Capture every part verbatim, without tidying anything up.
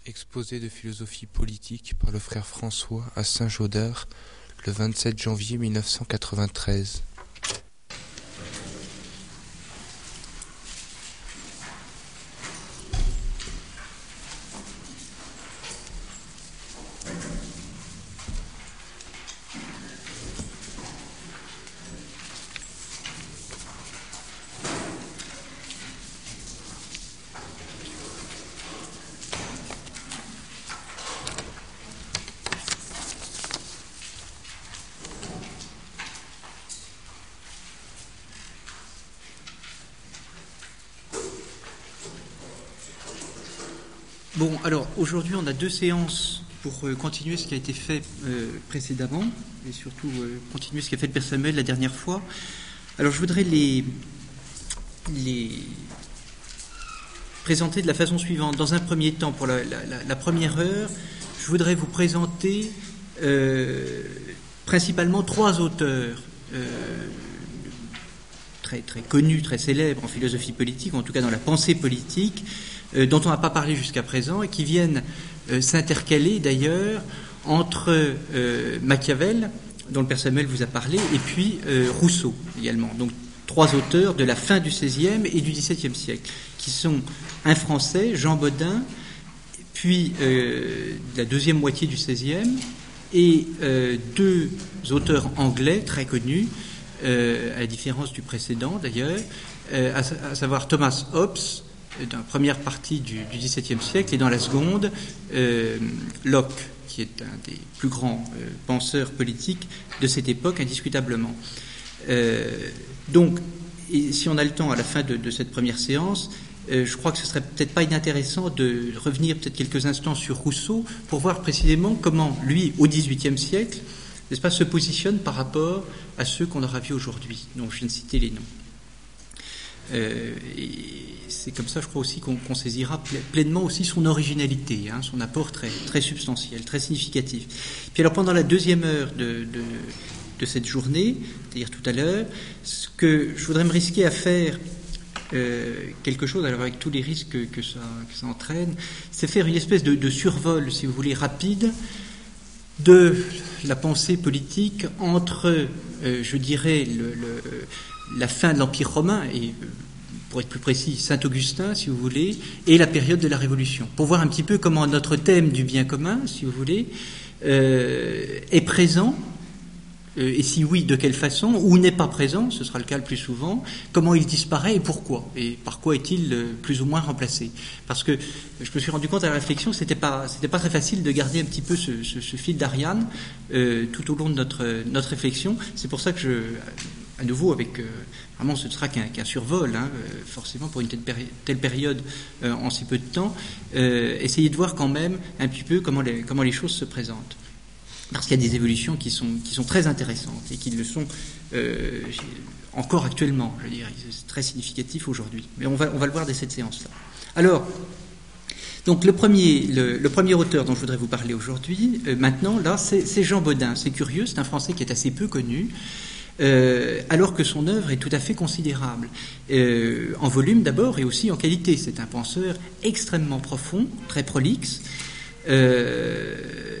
Exposé de philosophie politique par le frère François à Saint-Gaudens le vingt-sept janvier mille neuf cent quatre-vingt-treize. Bon, alors aujourd'hui on a deux séances pour euh, continuer ce qui a été fait euh, précédemment et surtout euh, continuer ce qu'a fait le Père Samuel la dernière fois. Alors je voudrais les, les présenter de la façon suivante. Dans un premier temps, pour la, la, la première heure, je voudrais vous présenter euh, principalement trois auteurs euh, très, très connus, très célèbres en philosophie politique, en tout cas dans la pensée politique, Euh, dont on n'a pas parlé jusqu'à présent et qui viennent euh, s'intercaler d'ailleurs entre euh, Machiavel, dont le Père Samuel vous a parlé, et puis euh, Rousseau également. Donc trois auteurs de la fin du seizième et du dix-septième siècle, qui sont un Français, Jean Bodin, puis euh, la deuxième moitié du seizième, et euh, deux auteurs anglais très connus, euh, à la différence du précédent d'ailleurs, euh, à, à savoir Thomas Hobbes, dans la première partie du, du dix-septième siècle, et dans la seconde, euh, Locke, qui est un des plus grands euh, penseurs politiques de cette époque, indiscutablement. Euh, donc, et si on a le temps à la fin de, de cette première séance, euh, je crois que ce serait peut-être pas inintéressant de revenir peut-être quelques instants sur Rousseau pour voir précisément comment lui, au dix-huitième siècle, n'est-ce pas, se positionne par rapport à ceux qu'on aura vus aujourd'hui, dont je viens de citer les noms. Euh, et c'est comme ça, je crois aussi, qu'on, qu'on saisira pleinement aussi son originalité, hein, son apport très, très substantiel, très significatif. Puis alors, pendant la deuxième heure de, de, de cette journée, c'est-à-dire tout à l'heure, ce que je voudrais me risquer à faire, euh, quelque chose, alors avec tous les risques que, que, ça, que ça entraîne, c'est faire une espèce de, de survol, si vous voulez, rapide, de la pensée politique entre, euh, je dirais, le, le la fin de l'Empire romain, et pour être plus précis, Saint-Augustin, si vous voulez, et la période de la Révolution, pour voir un petit peu comment notre thème du bien commun, si vous voulez, euh, est présent, euh, et si oui, de quelle façon, ou n'est pas présent, ce sera le cas le plus souvent, comment il disparaît et pourquoi, et par quoi est-il euh, plus ou moins remplacé. Parce que je me suis rendu compte à la réflexion que c'était pas, c'était pas très facile de garder un petit peu ce, ce, ce fil d'Ariane euh, tout au long de notre, notre réflexion. C'est pour ça que je... à nouveau, avec euh, vraiment, ce ne sera qu'un, qu'un survol, hein, euh, forcément pour une telle, péri- telle période euh, en si peu de temps, euh, essayer de voir quand même un petit peu comment les, comment les choses se présentent. Parce qu'il y a des évolutions qui sont, qui sont très intéressantes et qui le sont euh, encore actuellement, je dirais. C'est très significatif aujourd'hui. Mais on va, on va le voir dès cette séance-là. Alors, donc le premier, le, le premier auteur dont je voudrais vous parler aujourd'hui, euh, maintenant, là, c'est, c'est Jean Bodin. C'est curieux, c'est un Français qui est assez peu connu. Euh, alors que son œuvre est tout à fait considérable, euh, en volume d'abord et aussi en qualité. C'est un penseur extrêmement profond, très prolixe, euh,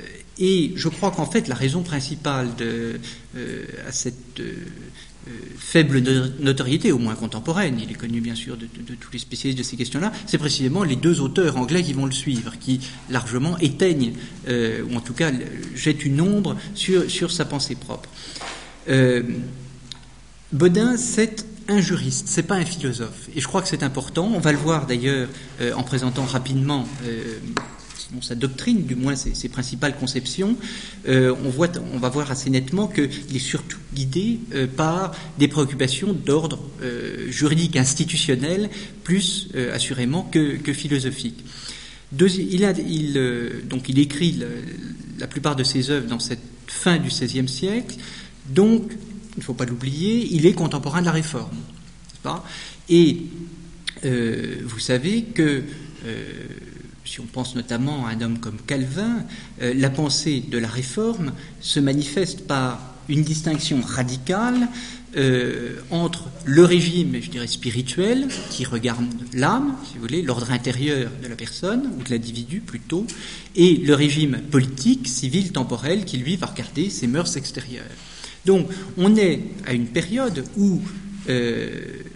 et je crois qu'en fait la raison principale de, euh, à cette euh, faible notoriété, au moins contemporaine, il est connu bien sûr de, de, de tous les spécialistes de ces questions-là, c'est précisément les deux auteurs anglais qui vont le suivre, qui largement éteignent, euh, ou en tout cas jettent une ombre sur, sur sa pensée propre. Euh, Bodin, c'est un juriste, c'est pas un philosophe, et je crois que c'est important. On va le voir d'ailleurs euh, en présentant rapidement euh, sinon sa doctrine, du moins ses, ses principales conceptions. Euh, on, voit, on va voir assez nettement qu'il est surtout guidé euh, par des préoccupations d'ordre euh, juridique institutionnel, plus euh, assurément que, que philosophique. Deuxi- il, a, il, euh, donc il écrit le, la plupart de ses œuvres dans cette fin du seizième siècle. Donc, il ne faut pas l'oublier, il est contemporain de la Réforme, n'est-ce pas ? Et euh, vous savez que, euh, si on pense notamment à un homme comme Calvin, euh, la pensée de la Réforme se manifeste par une distinction radicale euh, entre le régime, je dirais, spirituel, qui regarde l'âme, si vous voulez, l'ordre intérieur de la personne, ou de l'individu plutôt, et le régime politique, civil, temporel, qui lui va regarder ses mœurs extérieures. Donc, on est à une période où, euh,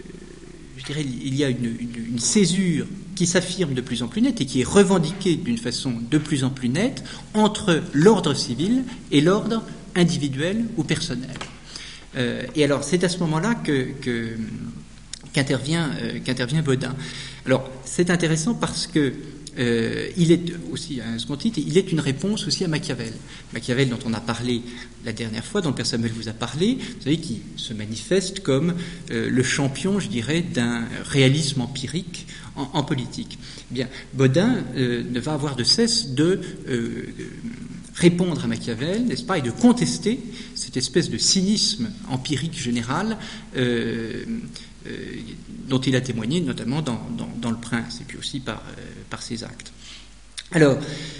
je dirais, il y a une, une, une césure qui s'affirme de plus en plus nette et qui est revendiquée d'une façon de plus en plus nette entre l'ordre civil et l'ordre individuel ou personnel. Euh, et alors, c'est à ce moment-là que, que, qu'intervient, euh, qu'intervient Bodin. Alors, c'est intéressant parce que euh, il est aussi, à un second titre, il est une réponse aussi à Machiavel. Machiavel, dont on a parlé la dernière fois, dont le père Samuel vous a parlé, vous savez, qui se manifeste comme euh, le champion, je dirais, d'un réalisme empirique en, en politique. Eh bien, Bodin euh, ne va avoir de cesse de euh, répondre à Machiavel, n'est-ce pas, et de contester cette espèce de cynisme empirique général euh, euh, dont il a témoigné, notamment dans, dans, dans Le Prince, et puis aussi par, euh, par ses actes. Alors,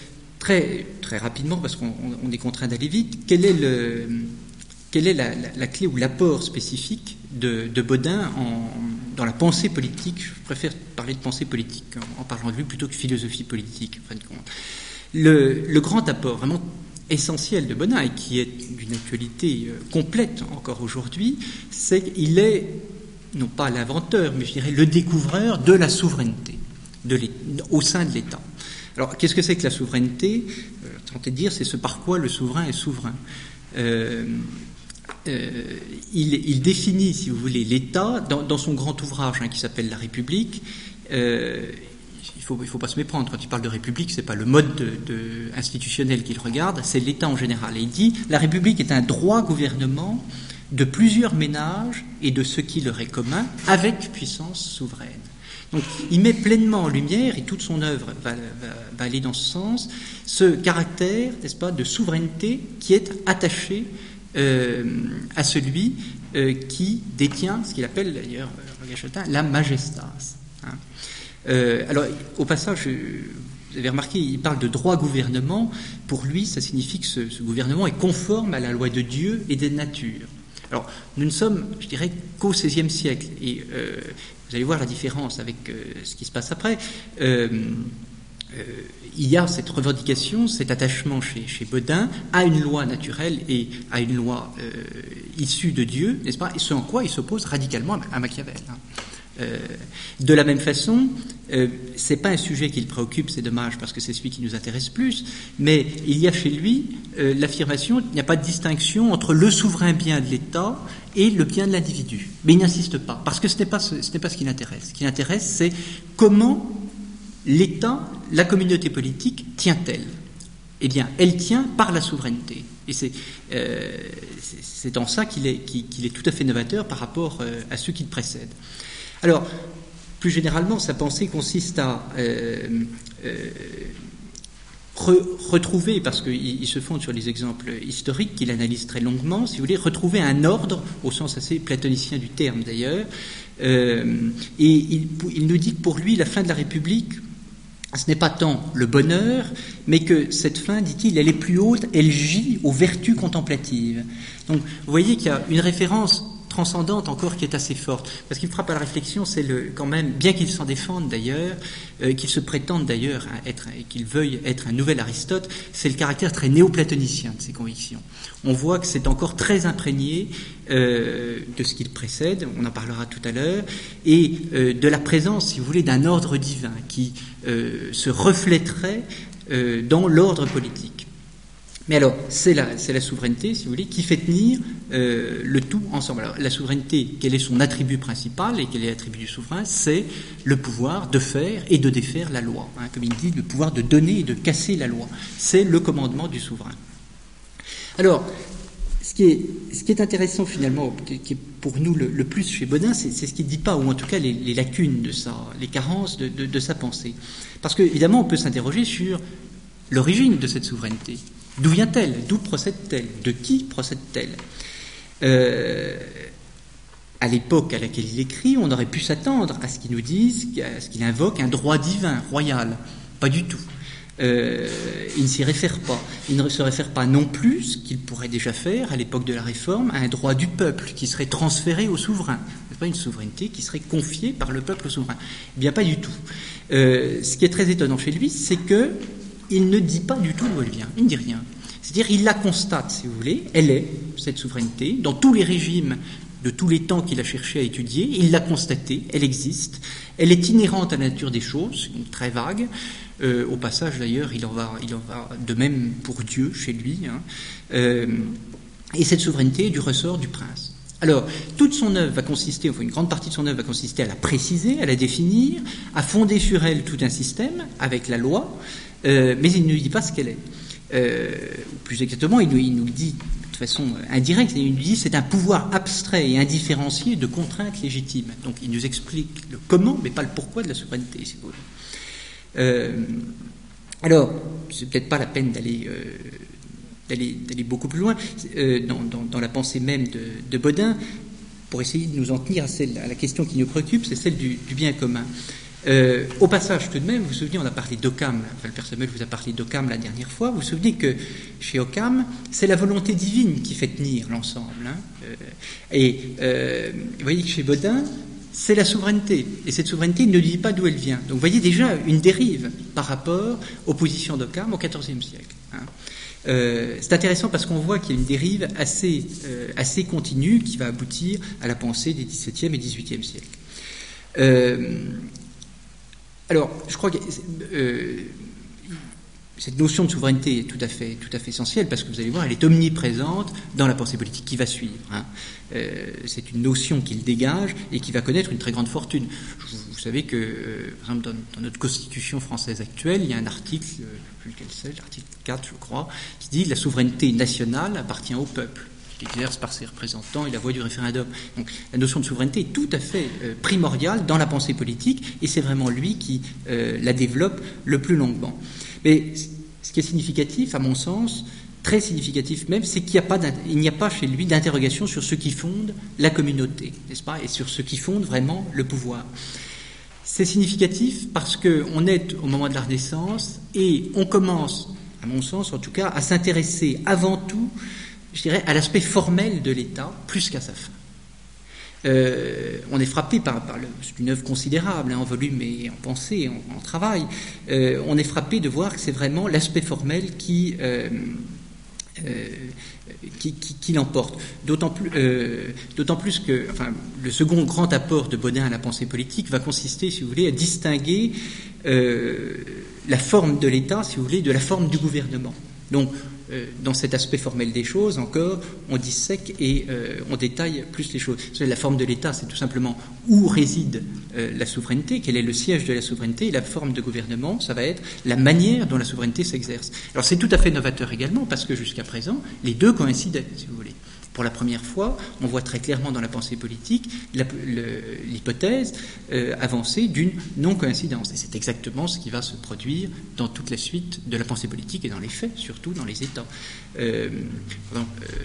très, très rapidement, parce qu'on on est contraint d'aller vite, quel est, le, quelle est la, la, la clé ou l'apport spécifique de, de Bodin en, dans la pensée politique? Je préfère parler de pensée politique en, en parlant de lui plutôt que philosophie politique, en fin de compte. Le, le grand apport vraiment essentiel de Bodin, et qui est d'une actualité euh, complète encore aujourd'hui, c'est qu'il est, non pas l'inventeur, mais je dirais le découvreur de la souveraineté de au sein de l'État. Alors, qu'est-ce que c'est que la souveraineté? euh, Tentez de dire, c'est ce par quoi le souverain est souverain. Euh, euh, il, il définit, si vous voulez, l'État dans, dans son grand ouvrage hein, qui s'appelle La République. Euh, Il faut, il faut pas se méprendre. Quand il parle de République, c'est pas le mode de, de, institutionnel qu'il regarde, c'est l'État en général. Et il dit la République est un droit gouvernement de plusieurs ménages et de ce qui leur est commun, avec puissance souveraine. Donc, il met pleinement en lumière, et toute son œuvre va, va, va aller dans ce sens, ce caractère, n'est-ce pas, de souveraineté qui est attaché euh, à celui euh, qui détient ce qu'il appelle d'ailleurs, la majestas. Hein. Euh, alors, au passage, vous avez remarqué, il parle de droit gouvernement. Pour lui, ça signifie que ce, ce gouvernement est conforme à la loi de Dieu et des natures. Alors, nous ne sommes, je dirais, qu'au seizième siècle. Et euh, vous allez voir la différence avec euh, ce qui se passe après. Euh, euh, il y a cette revendication, cet attachement chez, chez Bodin à une loi naturelle et à une loi euh, issue de Dieu, n'est-ce pas? Et ce en quoi il s'oppose radicalement à Machiavel. Hein. Euh, de la même façon, euh, c'est pas un sujet qui le préoccupe, c'est dommage parce que c'est celui qui nous intéresse plus, mais il y a chez lui euh, l'affirmation qu'il n'y a pas de distinction entre le souverain bien de l'État et le bien de l'individu. Mais il n'insiste pas, parce que ce n'est pas ce, ce n'est pas ce qui l'intéresse. Ce qui l'intéresse, c'est comment l'État, la communauté politique, tient-elle? Eh bien, elle tient par la souveraineté. Et c'est, euh, c'est, c'est en ça qu'il est, qu'il, qu'il est tout à fait novateur par rapport euh, à ceux qui le précèdent. Alors, plus généralement, sa pensée consiste à euh, euh, re, retrouver, parce qu'il il se fonde sur les exemples historiques qu'il analyse très longuement, si vous voulez, retrouver un ordre, au sens assez platonicien du terme d'ailleurs, euh, et il, il nous dit que pour lui, la fin de la République, ce n'est pas tant le bonheur, mais que cette fin, dit-il, elle est plus haute, elle gît aux vertus contemplatives. Donc, vous voyez qu'il y a une référence transcendante encore qui est assez forte. Parce qu'il me frappe à la réflexion, c'est le, quand même, bien qu'il s'en défende d'ailleurs, euh, qu'il se prétende d'ailleurs être, et qu'il veuille être un nouvel Aristote, c'est le caractère très néoplatonicien de ses convictions. On voit que c'est encore très imprégné euh, de ce qu'il précède, on en parlera tout à l'heure, et euh, de la présence, si vous voulez, d'un ordre divin qui euh, se reflèterait euh, dans l'ordre politique. Mais alors, c'est la, c'est la souveraineté, si vous voulez, qui fait tenir euh, le tout ensemble. Alors, la souveraineté, quel est son attribut principal et quel est l'attribut du souverain? C'est le pouvoir de faire et de défaire la loi. Hein, comme il dit, le pouvoir de donner et de casser la loi. C'est le commandement du souverain. Alors, ce qui est, ce qui est intéressant finalement, qui est pour nous le, le plus chez Bodin, c'est, c'est ce qu'il ne dit pas, ou en tout cas les, les lacunes de sa, les carences de, de, de sa pensée. Parce qu'évidemment, on peut s'interroger sur l'origine de cette souveraineté. D'où vient-elle? D'où procède-t-elle? De qui procède-t-elle? euh, À l'époque à laquelle il écrit, on aurait pu s'attendre à ce qu'il nous dise, à ce qu'il invoque un droit divin, royal. Pas du tout. Euh, il ne s'y réfère pas. Il ne se réfère pas non plus, ce qu'il pourrait déjà faire à l'époque de la Réforme, à un droit du peuple qui serait transféré au souverain. Ce n'est pas une souveraineté qui serait confiée par le peuple au souverain. Eh bien, pas du tout. Euh, ce qui est très étonnant chez lui, c'est que il ne dit pas du tout d'où elle vient. Il ne dit rien. C'est-à-dire, il la constate, si vous voulez. Elle est, cette souveraineté, dans tous les régimes de tous les temps qu'il a cherché à étudier. Il l'a constatée. Elle existe. Elle est inhérente à la nature des choses, très vague. Euh, au passage, d'ailleurs, il en va, il en va de même pour Dieu, chez lui. Hein. Euh, et cette souveraineté est du ressort du prince. Alors, toute son œuvre va consister, enfin une grande partie de son œuvre va consister à la préciser, à la définir, à fonder sur elle tout un système, avec la loi, euh, mais il ne lui dit pas ce qu'elle est. Euh, plus exactement, il nous, il nous le dit de façon indirecte, il nous dit que c'est un pouvoir abstrait et indifférencié de contraintes légitimes. Donc, il nous explique le comment, mais pas le pourquoi de la souveraineté, si vous voulez. Euh, alors, c'est peut-être pas la peine d'aller... Euh, D'aller, d'aller beaucoup plus loin euh, dans, dans, dans la pensée même de, de Bodin, pour essayer de nous en tenir à, celle, à la question qui nous préoccupe, c'est celle du, du bien commun. Euh, au passage, tout de même, vous vous souvenez, on a parlé d'Occam, enfin, le père Samuel vous a parlé d'Occam la dernière fois, vous vous souvenez que chez Occam, c'est la volonté divine qui fait tenir l'ensemble. Hein, euh, et euh, vous voyez que chez Bodin, c'est la souveraineté. Et cette souveraineté, il ne dit pas d'où elle vient. Donc vous voyez déjà une dérive par rapport aux positions d'Occam au quatorzième siècle. Hein. Euh, c'est intéressant parce qu'on voit qu'il y a une dérive assez, euh, assez continue qui va aboutir à la pensée des dix-septième et dix-huitième siècles. Euh, alors, je crois que euh, cette notion de souveraineté est tout à fait, tout à fait essentielle parce que vous allez voir, elle est omniprésente dans la pensée politique qui va suivre. Hein. Euh, c'est une notion qu'il dégage et qui va connaître une très grande fortune. Vous, vous savez que, euh, par exemple, dans, dans notre Constitution française actuelle, il y a un article, euh, je ne sais plus lequel c'est, l'article quatre, je crois, qui dit que la souveraineté nationale appartient au peuple, qui exerce par ses représentants et la voie du référendum. Donc, la notion de souveraineté est tout à fait euh, primordiale dans la pensée politique et c'est vraiment lui qui euh, la développe le plus longuement. Mais ce qui est significatif, à mon sens, très significatif même, c'est qu'il n'y a pas, il n'y a pas chez lui d'interrogation sur ce qui fonde la communauté, n'est-ce pas, et sur ce qui fonde vraiment le pouvoir. C'est significatif parce qu'on est au moment de la Renaissance et on commence, à mon sens en tout cas, à s'intéresser avant tout, je dirais, à l'aspect formel de l'État, plus qu'à sa fin. Euh, on est frappé par, par le, c'est une œuvre considérable hein, en volume et en pensée, en, en travail. Euh, on est frappé de voir que c'est vraiment l'aspect formel qui, euh, euh, qui, qui, qui l'emporte. D'autant plus, euh, d'autant plus que, enfin, le second grand apport de Bodin à la pensée politique va consister, si vous voulez, à distinguer euh, la forme de l'État, si vous voulez, de la forme du gouvernement. Donc, Euh, dans cet aspect formel des choses, encore, on dissèque et euh, on détaille plus les choses. La forme de l'État, c'est tout simplement où réside euh, la souveraineté, quel est le siège de la souveraineté, et la forme de gouvernement, ça va être la manière dont la souveraineté s'exerce. Alors c'est tout à fait novateur également, parce que jusqu'à présent, les deux coïncidaient, si vous voulez. Pour la première fois, on voit très clairement dans la pensée politique la, le, l'hypothèse euh, avancée d'une non-coïncidence. Et c'est exactement ce qui va se produire dans toute la suite de la pensée politique et dans les faits, surtout dans les États. Euh, euh,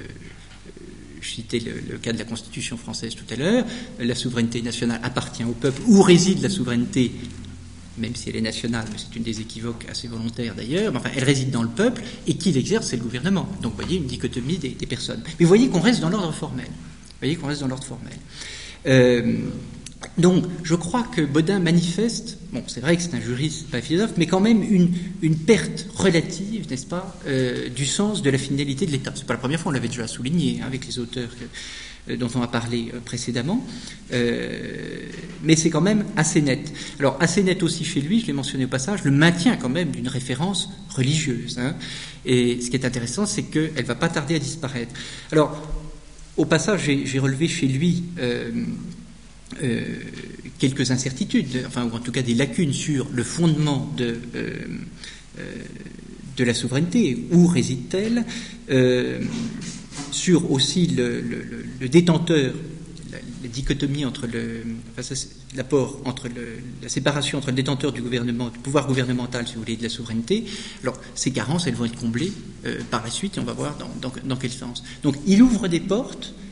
je citais le, le cas de la Constitution française tout à l'heure. La souveraineté nationale appartient au peuple. Où réside la souveraineté ? Même si elle est nationale, mais c'est une des équivoques assez volontaires d'ailleurs, mais enfin, elle réside dans le peuple, et qui l'exerce, c'est le gouvernement. Donc, vous voyez, une dichotomie des, des personnes. Mais vous voyez qu'on reste dans l'ordre formel. Vous voyez qu'on reste dans l'ordre formel. Euh, donc, je crois que Bodin manifeste, bon, c'est vrai que c'est un juriste, pas un philosophe, mais quand même une, une perte relative, n'est-ce pas, euh, du sens de la finalité de l'État. C'est pas la première fois, on l'avait déjà souligné hein, avec les auteurs que, dont on a parlé précédemment, euh, mais c'est quand même assez net. Alors, assez net aussi chez lui, je l'ai mentionné au passage, le maintien quand même d'une référence religieuse. Hein. Et ce qui est intéressant, c'est qu'elle ne va pas tarder à disparaître. Alors, au passage, j'ai, j'ai relevé chez lui euh, euh, quelques incertitudes, enfin, ou en tout cas des lacunes sur le fondement de... Euh, euh, de la souveraineté, où réside-t-elle, euh, sur aussi le, le, le détenteur, la, la dichotomie entre le, enfin ça, l'apport entre le, la séparation entre le détenteur du gouvernement, du pouvoir gouvernemental, si vous voulez, de la souveraineté. Alors, ces carences, elles vont être comblées euh, par la suite, et on va voir dans, dans, dans quel sens. Donc, il ouvre des portes,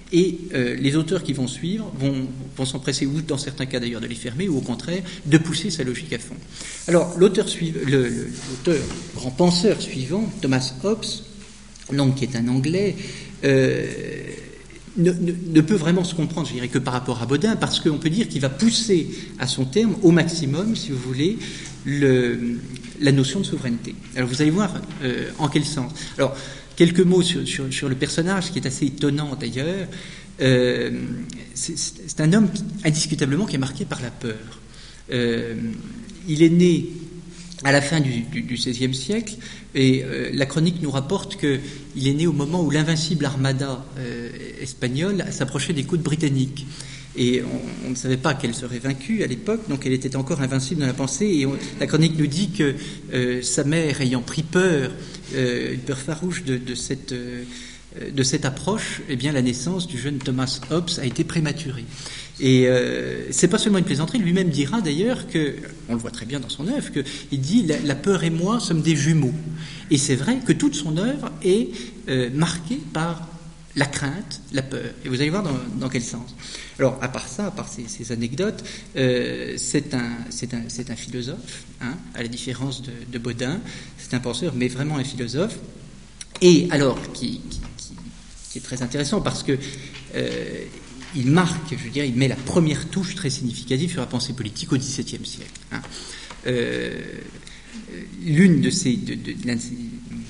et euh, les auteurs qui vont suivre vont, vont s'empresser, ou dans certains cas d'ailleurs, de les fermer, ou au contraire, de pousser sa logique à fond. Alors, l'auteur, suiv- le, le, l'auteur, grand penseur suivant, Thomas Hobbes, donc, qui est un Anglais, euh, ne, ne, ne peut vraiment se comprendre, je dirais, que par rapport à Bodin, parce qu'on peut dire qu'il va pousser à son terme, au maximum, si vous voulez, le, la notion de souveraineté. Alors, vous allez voir euh, en quel sens. Alors, quelques mots sur, sur, sur le personnage, qui est assez étonnant d'ailleurs. Euh, c'est, c'est un homme qui, indiscutablement qui est marqué par la peur. Euh, il est né à la fin du, du, du seizième siècle, et euh, la chronique nous rapporte qu'il est né au moment où l'invincible armada euh, espagnole s'approchait des côtes britanniques. Et on, on ne savait pas qu'elle serait vaincue à l'époque, donc elle était encore invincible dans la pensée. Et on, la chronique nous dit que euh, sa mère, ayant pris peur, euh, une peur farouche de, de, cette, euh, de cette approche, eh bien la naissance du jeune Thomas Hobbes a été prématurée. Et euh, c'est pas seulement une plaisanterie, lui-même dira d'ailleurs que, on le voit très bien dans son œuvre, qu'il dit la, la peur et moi sommes des jumeaux. Et c'est vrai que toute son œuvre est euh, marquée par la crainte, la peur. Et vous allez voir dans, dans quel sens. Alors, à part ça, à part ces, ces anecdotes, euh, c'est, un, c'est, un, c'est un philosophe, hein, à la différence de, de Bodin. C'est un penseur, mais vraiment un philosophe. Et alors, qui, qui, qui, qui est très intéressant parce que euh, il marque, je veux dire, il met la première touche très significative sur la pensée politique au dix-septième siècle. Hein. Euh, l'une de ces, de, de, l'un de ces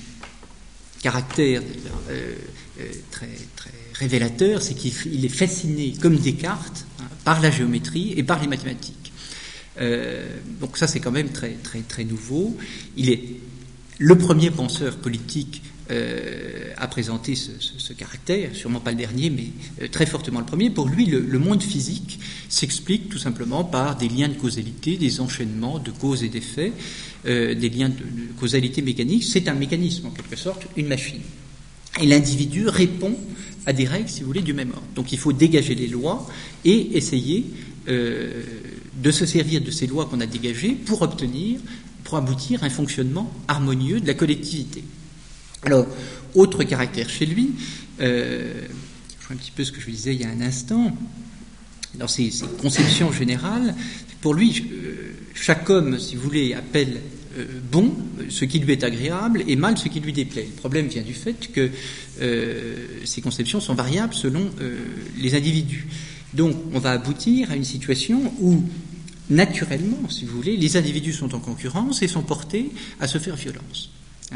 caractères euh, euh, très, très révélateurs, c'est qu'il est fasciné, comme Descartes, hein, par la géométrie et par les mathématiques. Euh, donc ça, c'est quand même très, très, très nouveau. Il est le premier penseur politique Euh, a présenté ce, ce, ce caractère, sûrement pas le dernier, mais euh, très fortement le premier. Pour lui, le, le monde physique s'explique tout simplement par des liens de causalité, des enchaînements de causes et d'effets, euh, des liens de, de causalité mécanique. C'est un mécanisme, en quelque sorte, une machine. Et l'individu répond à des règles, si vous voulez, du même ordre. Donc il faut dégager les lois et essayer euh, de se servir de ces lois qu'on a dégagées pour obtenir, pour aboutir à un fonctionnement harmonieux de la collectivité. Alors, autre caractère chez lui, euh, je vois un petit peu ce que je vous disais il y a un instant, dans ses, ses conceptions générales, pour lui, euh, chaque homme, si vous voulez, appelle euh, bon ce qui lui est agréable et mal ce qui lui déplaît. Le problème vient du fait que euh, ces conceptions sont variables selon euh, les individus. Donc, on va aboutir à une situation où, naturellement, si vous voulez, les individus sont en concurrence et sont portés à se faire violence.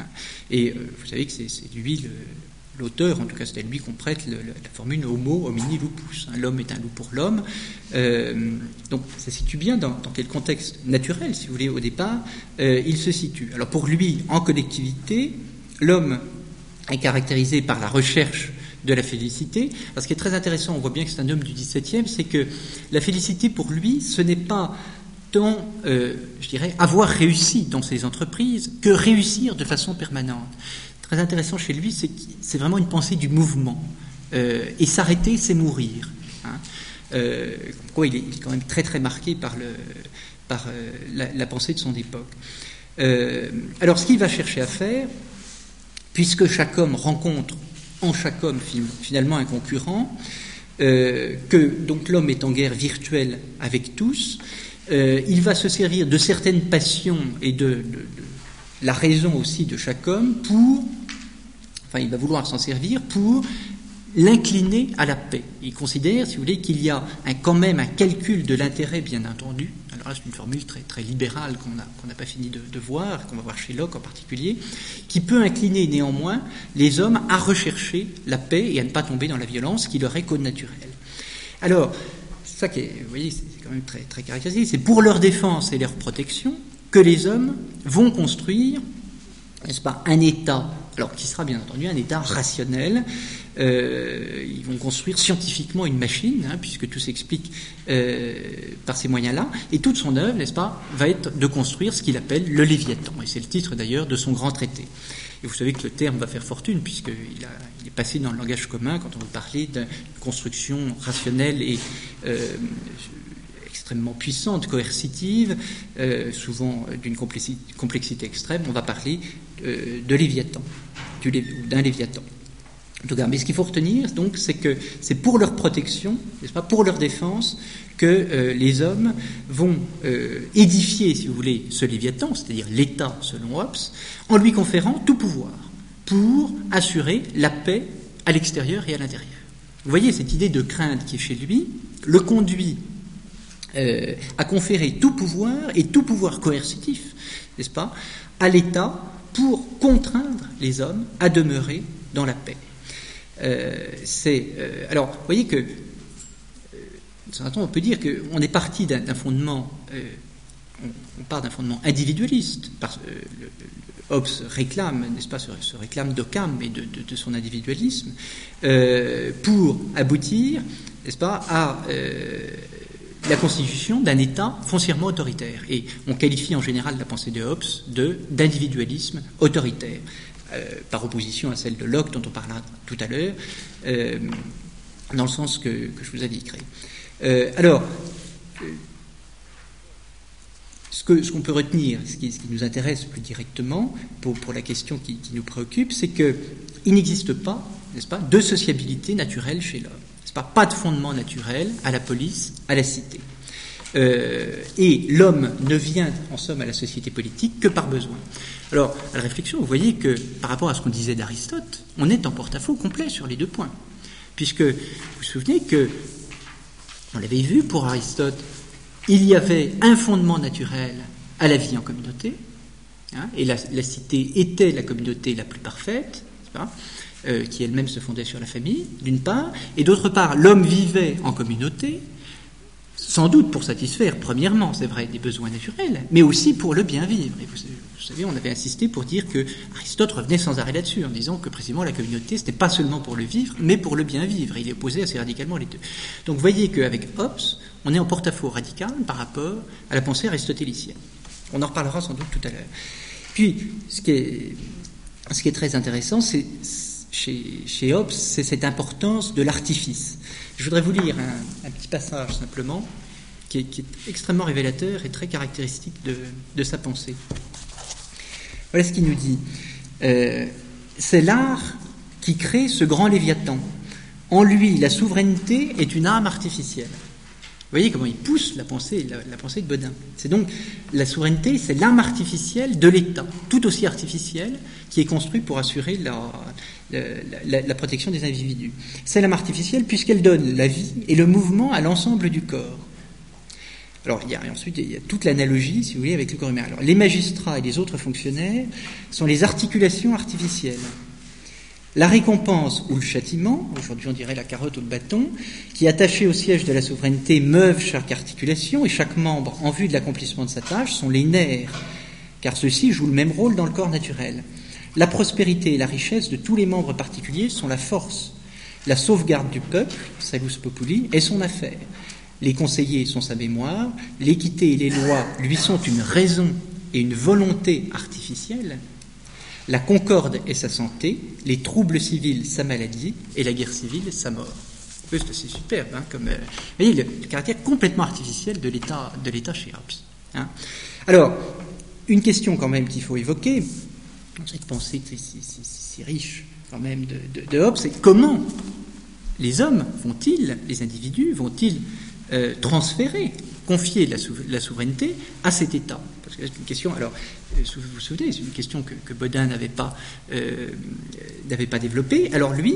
Et euh, vous savez que c'est, c'est lui le, l'auteur, en tout cas c'est à lui qu'on prête le, le, la formule homo homini lupus, hein, l'homme est un loup pour l'homme. Euh, donc ça se situe bien dans, dans quel contexte naturel, si vous voulez, au départ, euh, il se situe. Alors pour lui, en collectivité, l'homme est caractérisé par la recherche de la félicité. Alors ce qui est très intéressant, on voit bien que c'est un homme du dix-septième, c'est que la félicité pour lui, ce n'est pas tant, euh, je dirais, avoir réussi dans ses entreprises que réussir de façon permanente. Très intéressant chez lui, c'est que c'est vraiment une pensée du mouvement. Euh, et s'arrêter, c'est mourir. Hein. Euh, pourquoi il est, il est quand même très très marqué par, le, par euh, la, la pensée de son époque. Euh, alors, ce qu'il va chercher à faire, puisque chaque homme rencontre en chaque homme finalement un concurrent, euh, que donc l'homme est en guerre virtuelle avec tous, Euh, il va se servir de certaines passions et de, de, de la raison aussi de chaque homme pour, enfin il va vouloir s'en servir pour l'incliner à la paix. Il considère, si vous voulez, qu'il y a un, quand même un calcul de l'intérêt, bien entendu. Alors là, c'est une formule très, très libérale qu'on a, qu'on n'a pas fini de, de voir, qu'on va voir chez Locke en particulier, qui peut incliner néanmoins les hommes à rechercher la paix et à ne pas tomber dans la violence qui leur est code naturelle. Alors, c'est ça qui est, vous voyez, c'est quand même très, très caractéristique. C'est pour leur défense et leur protection que les hommes vont construire, n'est-ce pas, un État, alors qui sera bien entendu un État rationnel. Euh, ils vont construire scientifiquement une machine, hein, puisque tout s'explique euh, par ces moyens-là. Et toute son œuvre, n'est-ce pas, va être de construire ce qu'il appelle le Léviathan. Et c'est le titre d'ailleurs de son grand traité. Et vous savez que le terme va faire fortune, puisqu'il a, il est passé dans le langage commun quand on veut parler d'une construction rationnelle et euh, extrêmement puissante, coercitive, euh, souvent d'une complexité, complexité extrême. On va parler euh, de Léviathan, du, d'un Léviathan. En tout cas, mais ce qu'il faut retenir, donc, c'est que c'est pour leur protection, n'est-ce pas, pour leur défense, que euh, les hommes vont euh, édifier, si vous voulez, ce Léviathan, c'est-à-dire l'État selon Hobbes, en lui conférant tout pouvoir pour assurer la paix à l'extérieur et à l'intérieur. Vous voyez, cette idée de crainte qui est chez lui le conduit euh, à conférer tout pouvoir, et tout pouvoir coercitif, n'est-ce pas, à l'État pour contraindre les hommes à demeurer dans la paix. Euh, c'est, euh, alors, vous voyez que, euh, on peut dire qu'on est parti d'un, d'un fondement, euh, on, on part d'un fondement individualiste, parce que euh, le, le Hobbes réclame, n'est-ce pas, se, se réclame d'Occam et de, de, de son individualisme, euh, pour aboutir, n'est-ce pas, à euh, la constitution d'un État foncièrement autoritaire. Et on qualifie en général la pensée de Hobbes de, d'individualisme autoritaire. Euh, par opposition à celle de Locke, dont on parlera tout à l'heure, euh, dans le sens que, que je vous indiquerai. Euh, alors, euh, ce, que, ce qu'on peut retenir, ce qui, ce qui nous intéresse plus directement pour, pour la question qui, qui nous préoccupe, c'est qu'il n'existe pas, n'est-ce pas, de sociabilité naturelle chez l'homme. N'est-ce pas, pas de fondement naturel à la police, à la cité. Euh, et l'homme ne vient, en somme, à la société politique que par besoin. Alors, à la réflexion, vous voyez que, par rapport à ce qu'on disait d'Aristote, on est en porte-à-faux complet sur les deux points. Puisque, vous vous souvenez que, on l'avait vu pour Aristote, il y avait un fondement naturel à la vie en communauté, hein, et la, la cité était la communauté la plus parfaite, n'est-ce pas, euh, qui elle-même se fondait sur la famille, d'une part, et d'autre part, l'homme vivait en communauté, sans doute pour satisfaire, premièrement, c'est vrai, des besoins naturels, mais aussi pour le bien vivre. Et vous, vous savez, on avait insisté pour dire que Aristote revenait sans arrêt là-dessus, en disant que précisément la communauté, c'était pas seulement pour le vivre, mais pour le bien vivre. Il opposait assez radicalement les deux. Donc vous voyez qu'avec Hobbes, on est en porte-à-faux radical par rapport à la pensée aristotélicienne. On en reparlera sans doute tout à l'heure. Puis, ce qui est, ce qui est très intéressant, c'est chez, chez Hobbes, c'est cette importance de l'artifice. Je voudrais vous lire un, un petit passage simplement, qui est, qui est extrêmement révélateur et très caractéristique de, de sa pensée. Voilà ce qu'il nous dit. Euh, c'est l'art qui crée ce grand Léviathan. En lui, la souveraineté est une âme artificielle. Vous voyez comment il pousse la pensée, la, la pensée de Bodin. C'est donc la souveraineté, c'est l'âme artificielle de l'État, tout aussi artificielle, qui est construite pour assurer la, la, la, la protection des individus. C'est l'âme artificielle puisqu'elle donne la vie et le mouvement à l'ensemble du corps. Alors, il y a, et ensuite, il y a toute l'analogie, si vous voulez, avec le corps humain. Alors, les magistrats et les autres fonctionnaires sont les articulations artificielles. La récompense ou le châtiment, aujourd'hui on dirait la carotte ou le bâton, qui attachés au siège de la souveraineté meuvent chaque articulation et chaque membre en vue de l'accomplissement de sa tâche sont les nerfs, car ceux-ci jouent le même rôle dans le corps naturel. La prospérité et la richesse de tous les membres particuliers sont la force. La sauvegarde du peuple, salus populi, est son affaire. Les conseillers sont sa mémoire, l'équité et les lois lui sont une raison et une volonté artificielle. La concorde est sa santé, les troubles civils sa maladie et la guerre civile sa mort. C'est assez superbe, hein, comme euh, vous voyez le, le caractère complètement artificiel de l'État, de l'État chez Hobbes. Hein. Alors, une question quand même qu'il faut évoquer, dans cette pensée si, si, si, si riche quand même de, de, de Hobbes, c'est comment les hommes vont-ils, les individus, vont-ils euh, transférer, confier la, sou- la souveraineté à cet État? Parce que c'est une question, alors, vous vous souvenez, c'est une question que, que Bodin n'avait pas, euh, n'avait pas développée. Alors lui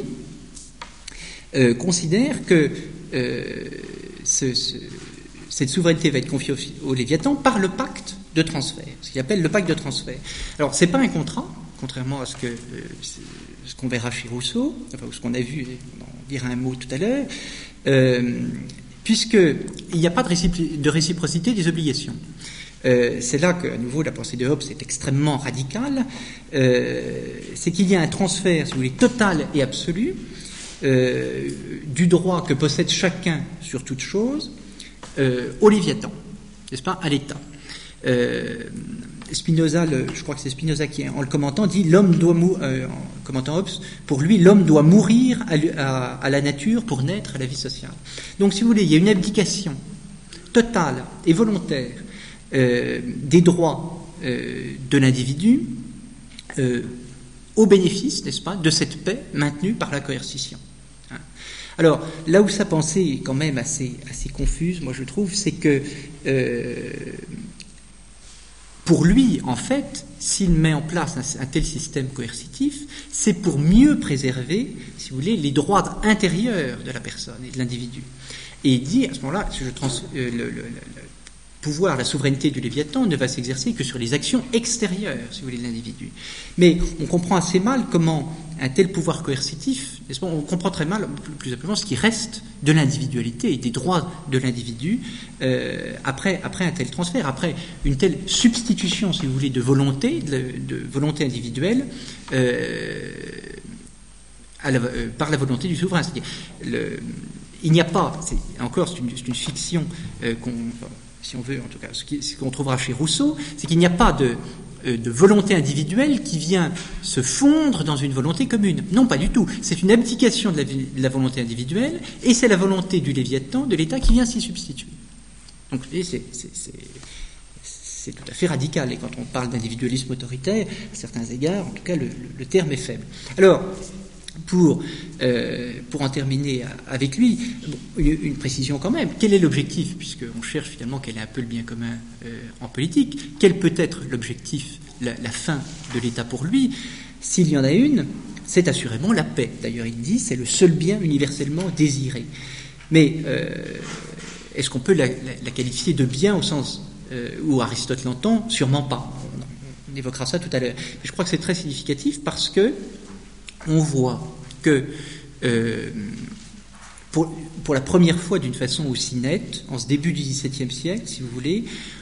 euh, considère que euh, ce, ce, cette souveraineté va être confiée au, au Léviathan par le pacte de transfert, ce qu'il appelle le pacte de transfert. Alors, c'est pas un contrat, contrairement à ce que euh, ce qu'on verra chez Rousseau, enfin, ce qu'on a vu, on en dira un mot tout à l'heure, euh, puisqu'il n'y a pas de, récipro- de réciprocité des obligations. Euh, c'est là que, à nouveau, la pensée de Hobbes est extrêmement radicale. Euh, c'est qu'il y a un transfert, si vous voulez, total et absolu euh, du droit que possède chacun sur toute chose euh, au Léviathan, n'est-ce pas, à l'État. Euh, Spinoza, le, je crois que c'est Spinoza qui, en le commentant, dit l'homme doit mou- euh, en commentant Hobbes, pour lui, l'homme doit mourir à, à, à la nature pour naître à la vie sociale. Donc, si vous voulez, il y a une abdication totale et volontaire Euh, des droits euh, de l'individu euh, au bénéfice, n'est-ce pas, de cette paix maintenue par la coercition. Hein. Alors, là où sa pensée est quand même assez, assez confuse, moi je trouve, c'est que euh, pour lui, en fait, s'il met en place un, un tel système coercitif, c'est pour mieux préserver, si vous voulez, les droits intérieurs de la personne et de l'individu. Et il dit, à ce moment-là, je trans, euh, le, le, le pouvoir, la souveraineté du Léviathan ne va s'exercer que sur les actions extérieures, si vous voulez, de l'individu. Mais on comprend assez mal comment un tel pouvoir coercitif, n'est-ce pas, on comprend très mal, plus, plus simplement, ce qui reste de l'individualité et des droits de l'individu euh, après, après un tel transfert, après une telle substitution, si vous voulez, de volonté, de, de volonté individuelle euh, à la, euh, par la volonté du souverain. C'est-à-dire, le, il n'y a pas, c'est, encore c'est une, c'est une fiction euh, qu'on... si on veut, en tout cas, ce, qui, ce qu'on trouvera chez Rousseau, c'est qu'il n'y a pas de, euh, de volonté individuelle qui vient se fondre dans une volonté commune. Non, pas du tout. C'est une abdication de la, de la volonté individuelle, et c'est la volonté du Léviathan, de l'État, qui vient s'y substituer. Donc, vous voyez, c'est, c'est, c'est, c'est tout à fait radical. Et quand on parle d'individualisme autoritaire, à certains égards, en tout cas, le, le, le terme est faible. Alors, Pour, euh, pour en terminer avec lui, bon, une, une précision quand même. Quel est l'objectif, puisqu'on cherche finalement quel est un peu le bien commun euh, en politique, quel peut être l'objectif, la, la fin de l'État pour lui? S'il y en a une, c'est assurément la paix. D'ailleurs, il dit, c'est le seul bien universellement désiré. Mais euh, est-ce qu'on peut la, la, la qualifier de bien au sens euh, où Aristote l'entend? Sûrement pas. On, on évoquera ça tout à l'heure. Mais je crois que c'est très significatif parce que on voit que euh, pour, pour la première fois d'une façon aussi nette, en ce début du dix-septième siècle, si vous voulez,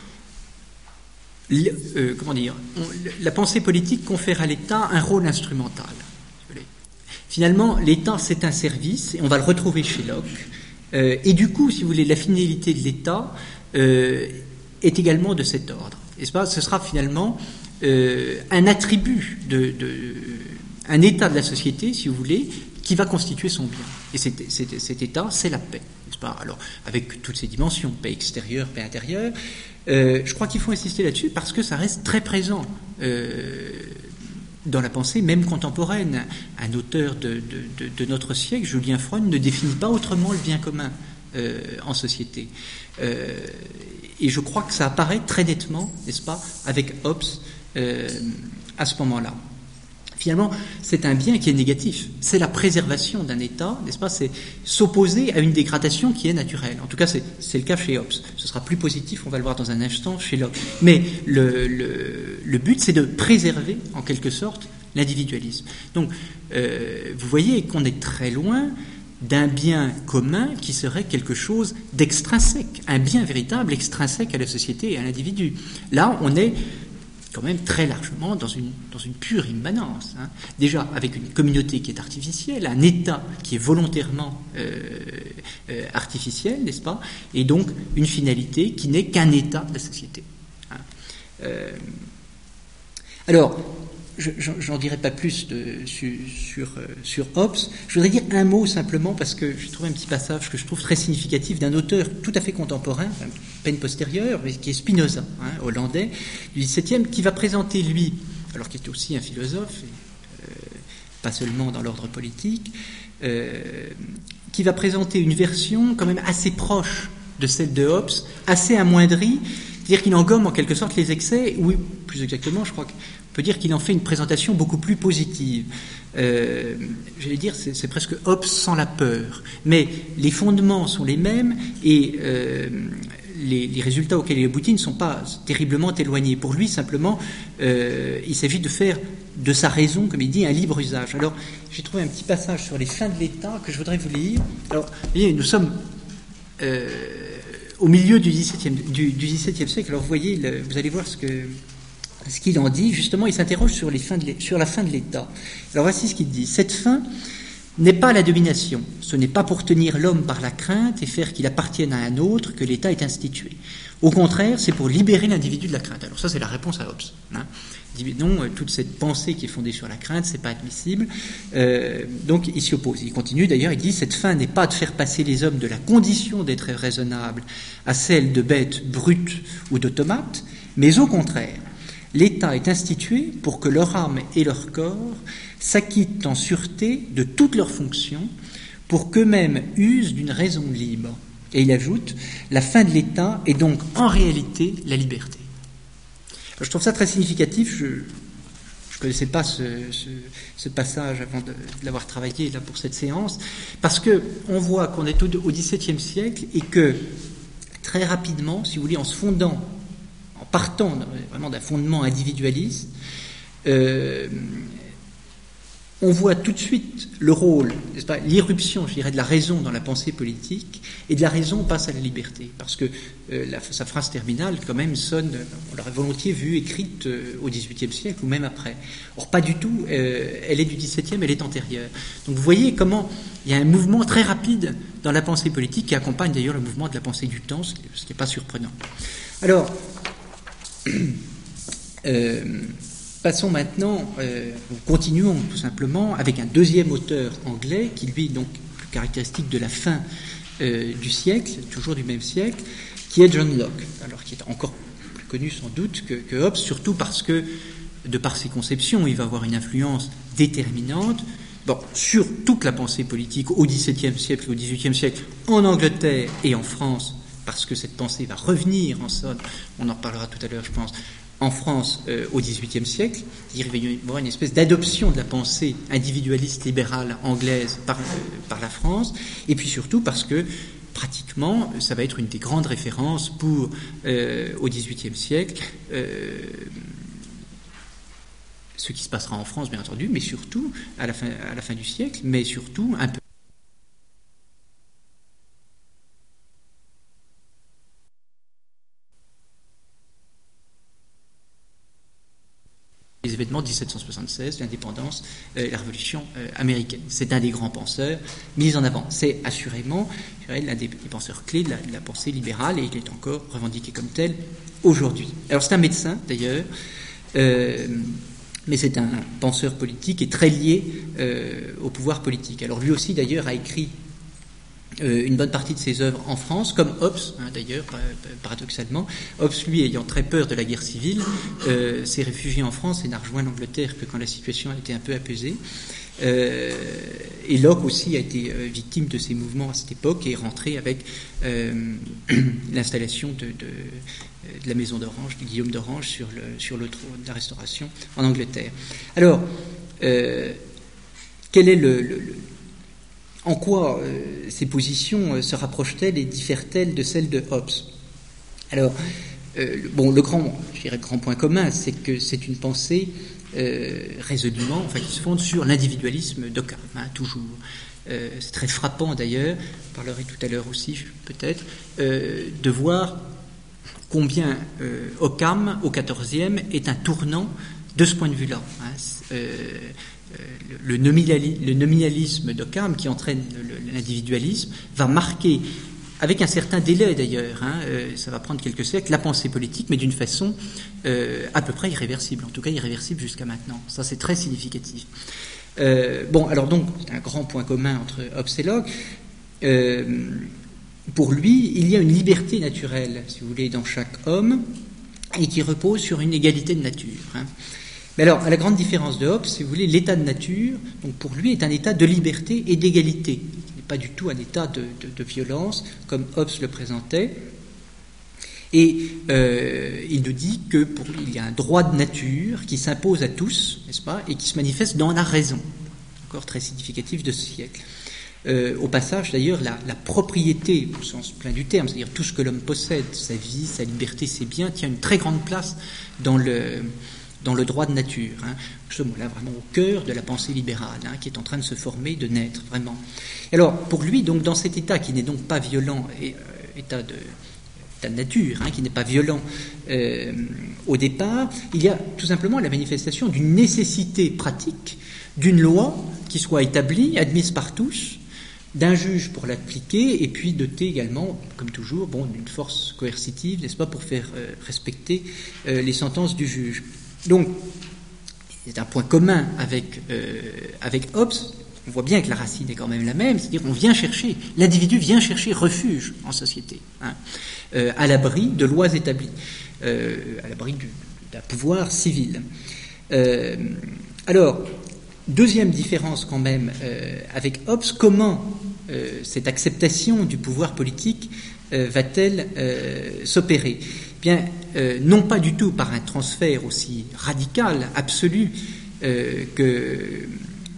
le, euh, comment dire, on, la pensée politique confère à l'État un rôle instrumental. Si vous voulez. Finalement, l'État, c'est un service, et on va le retrouver chez Locke, euh, et du coup, si vous voulez, la finalité de l'État euh, est également de cet ordre. N'est-ce pas ? Ce sera finalement euh, un attribut de... de un état de la société, si vous voulez, qui va constituer son bien. Et cet, cet, cet état, c'est la paix, n'est-ce pas ? Alors, avec toutes ces dimensions, paix extérieure, paix intérieure, euh, je crois qu'il faut insister là-dessus parce que ça reste très présent euh, dans la pensée, même contemporaine. Un auteur de, de, de, de notre siècle, Julien Freund, ne définit pas autrement le bien commun euh, en société. Euh, et je crois que ça apparaît très nettement, n'est-ce pas, avec Hobbes euh, à ce moment-là. Finalement, c'est un bien qui est négatif. C'est la préservation d'un État, n'est-ce pas ? C'est s'opposer à une dégradation qui est naturelle. En tout cas, c'est, c'est le cas chez Hobbes. Ce sera plus positif, on va le voir dans un instant, chez Locke. Mais le, le, le but, c'est de préserver, en quelque sorte, l'individualisme. Donc, euh, vous voyez qu'on est très loin d'un bien commun qui serait quelque chose d'extrinsèque, un bien véritable extrinsèque à la société et à l'individu. Là, on est quand même très largement dans une, dans une pure immanence. Hein. Déjà, avec une communauté qui est artificielle, un État qui est volontairement euh, euh, artificiel, n'est-ce pas ? Et donc, une finalité qui n'est qu'un état de la société. Hein. Euh, alors, je, j'en dirai pas plus de, sur, sur, sur Hobbes. Je voudrais dire un mot simplement, parce que j'ai trouvé un petit passage que je trouve très significatif d'un auteur tout à fait contemporain, enfin, peine postérieure, mais qui est Spinoza, hein, hollandais, du dix-septième, qui va présenter, lui, alors qu'il était aussi un philosophe, et, euh, pas seulement dans l'ordre politique, euh, qui va présenter une version quand même assez proche de celle de Hobbes, assez amoindrie, c'est-à-dire qu'il en gomme en quelque sorte les excès, ou plus exactement, je crois que on peut dire qu'il en fait une présentation beaucoup plus positive. Euh, j'allais dire, c'est, c'est presque Hobbes sans la peur. Mais les fondements sont les mêmes et euh, les, les résultats auxquels il aboutit ne sont pas terriblement éloignés. Pour lui, simplement, euh, il s'agit de faire de sa raison, comme il dit, un libre usage. Alors, j'ai trouvé un petit passage sur les fins de l'État que je voudrais vous lire. Alors, vous voyez, nous sommes euh, au milieu du dix-septième, du, du dix-septième siècle. Alors, vous voyez, le, vous allez voir ce que... ce qu'il en dit, justement, il s'interroge sur, les fins de sur la fin de l'État. Alors voici ce qu'il dit. Cette fin n'est pas la domination. Ce n'est pas pour tenir l'homme par la crainte et faire qu'il appartienne à un autre que l'État est institué. Au contraire, c'est pour libérer l'individu de la crainte. Alors ça, c'est la réponse à Hobbes. Hein. Il dit non, toute cette pensée qui est fondée sur la crainte, c'est pas admissible. Euh, donc il s'y oppose. Il continue d'ailleurs, il dit cette fin n'est pas de faire passer les hommes de la condition d'être raisonnables à celle de bêtes brutes ou d'automates, mais au contraire, l'État est institué pour que leur âme et leur corps s'acquittent en sûreté de toutes leurs fonctions, pour qu'eux-mêmes usent d'une raison libre. Et il ajoute, la fin de l'État est donc en réalité la liberté. Alors, je trouve ça très significatif. Je ne connaissais pas ce, ce, ce passage avant de, de l'avoir travaillé là pour cette séance, parce qu'on voit qu'on est au, au dix-septième siècle et que très rapidement, si vous voulez, en se fondant, en partant vraiment d'un fondement individualiste, euh, on voit tout de suite le rôle, n'est-ce pas, l'irruption, je dirais, de la raison dans la pensée politique, et de la raison passe à la liberté, parce que euh, la, sa phrase terminale, quand même, sonne, on l'aurait volontiers vue écrite euh, au dix-huitième siècle, ou même après. Or, pas du tout, euh, elle est du dix-septième, elle est antérieure. Donc, vous voyez comment il y a un mouvement très rapide dans la pensée politique, qui accompagne d'ailleurs le mouvement de la pensée du temps, ce qui n'est pas surprenant. Alors, euh, passons maintenant, euh, continuons tout simplement avec un deuxième auteur anglais qui, lui, donc, plus caractéristique de la fin euh, du siècle, toujours du même siècle, qui est John Locke, alors qui est encore plus connu sans doute que, que Hobbes, surtout parce que, de par ses conceptions, il va avoir une influence déterminante bon, sur toute la pensée politique au dix-septième siècle et au dix-huitième siècle, en Angleterre et en France, parce que cette pensée va revenir en somme, on en reparlera tout à l'heure, je pense, en France euh, au dix-huitième siècle, il va y avoir une espèce d'adoption de la pensée individualiste libérale anglaise par, euh, par la France, et puis surtout parce que pratiquement ça va être une des grandes références pour euh, au dix-huitième siècle euh, ce qui se passera en France bien entendu, mais surtout à la fin, à la fin du siècle, mais surtout un peu les événements de dix-sept cent soixante-seize, l'indépendance, euh, la révolution euh, américaine. C'est un des grands penseurs mis en avant. C'est assurément je dirais, l'un des, des penseurs clés de la, de la pensée libérale, et il est encore revendiqué comme tel aujourd'hui. Alors c'est un médecin d'ailleurs, euh, mais c'est un penseur politique et très lié euh, au pouvoir politique. Alors lui aussi d'ailleurs a écrit Euh, une bonne partie de ses œuvres en France, comme Hobbes, hein, d'ailleurs, paradoxalement. Hobbes, lui, ayant très peur de la guerre civile, euh, s'est réfugié en France et n'a rejoint l'Angleterre que quand la situation a été un peu apaisée. Euh, et Locke aussi a été euh, victime de ces mouvements à cette époque et est rentré avec euh, l'installation de, de, de la maison d'Orange, de Guillaume d'Orange, sur le, sur le trône de la Restauration en Angleterre. Alors, euh, quel est le... le, le En quoi euh, ces positions euh, se rapprochent-elles et diffèrent-elles de celles de Hobbes? Alors, euh, bon, le grand, je dirais, le grand point commun, c'est que c'est une pensée euh, résolument, enfin, qui se fonde sur l'individualisme d'Occam, hein, toujours. Euh, c'est très frappant d'ailleurs, je parlerai tout à l'heure aussi, peut-être, euh, de voir combien euh, Occam, au quatorzième, est un tournant de ce point de vue-là. Hein, euh, Le, le nominalisme d'Occam, qui entraîne l'individualisme, va marquer, avec un certain délai d'ailleurs, hein, euh, ça va prendre quelques siècles, la pensée politique, mais d'une façon euh, à peu près irréversible, en tout cas irréversible jusqu'à maintenant. Ça, c'est très significatif. Euh, bon, alors donc, c'est un grand point commun entre Hobbes et Locke. Euh, pour lui, il y a une liberté naturelle, si vous voulez, dans chaque homme, et qui repose sur une égalité de nature, hein. Mais alors, à la grande différence de Hobbes, si vous voulez, l'état de nature, donc pour lui, est un état de liberté et d'égalité. Il n'est pas du tout un état de, de, de violence, comme Hobbes le présentait. Et euh, il nous dit que pour lui, il y a un droit de nature qui s'impose à tous, n'est-ce pas, et qui se manifeste dans la raison. Encore très significatif de ce siècle. Euh, au passage, d'ailleurs, la, la propriété, au sens plein du terme, c'est-à-dire tout ce que l'homme possède, sa vie, sa liberté, ses biens, tient une très grande place dans le... dans le droit de nature. Hein. Nous sommes là vraiment au cœur de la pensée libérale, hein, qui est en train de se former, de naître, vraiment. Et alors, pour lui, donc, dans cet état qui n'est donc pas violent, et, euh, état, de, état de nature, hein, qui n'est pas violent euh, au départ, il y a tout simplement la manifestation d'une nécessité pratique, d'une loi qui soit établie, admise par tous, d'un juge pour l'appliquer, et puis doté également, comme toujours, bon, d'une force coercitive, n'est-ce pas, pour faire euh, respecter euh, les sentences du juge. Donc, c'est un point commun avec, euh, avec Hobbes. On voit bien que la racine est quand même la même, c'est-à-dire qu'on vient chercher, l'individu vient chercher refuge en société, hein, euh, à l'abri de lois établies, euh, à l'abri du, d'un pouvoir civil. Euh, alors, deuxième différence quand même euh, avec Hobbes, comment euh, cette acceptation du pouvoir politique euh, va-t-elle euh, s'opérer ? Bien, euh, non pas du tout par un transfert aussi radical, absolu euh, que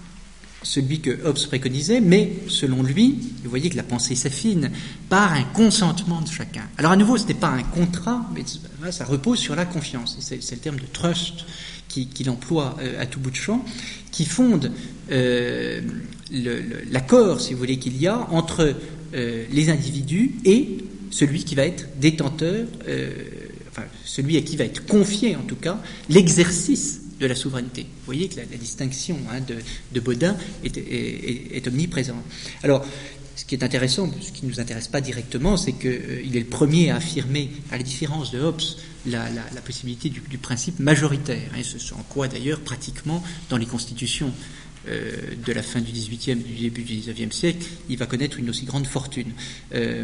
celui que Hobbes préconisait, mais selon lui, vous voyez que la pensée s'affine, par un consentement de chacun. Alors à nouveau, ce n'est pas un contrat, mais ça repose sur la confiance. C'est, c'est le terme de trust qu'il, qu'il emploie euh, à tout bout de champ, qui fonde euh, le, le, l'accord, si vous voulez, qu'il y a entre euh, les individus et celui qui va être détenteur, euh, enfin celui à qui va être confié en tout cas l'exercice de la souveraineté. Vous voyez que la, la distinction hein, de, de Bodin est, est, est omniprésente. Alors, ce qui est intéressant, ce qui ne nous intéresse pas directement, c'est qu'il euh, est le premier à affirmer, à la différence de Hobbes, la, la, la possibilité du, du principe majoritaire. Hein, ce en quoi, d'ailleurs, pratiquement, dans les constitutions euh, de la fin du dix-huitième, du début du dix-neuvième siècle, il va connaître une aussi grande fortune. Euh,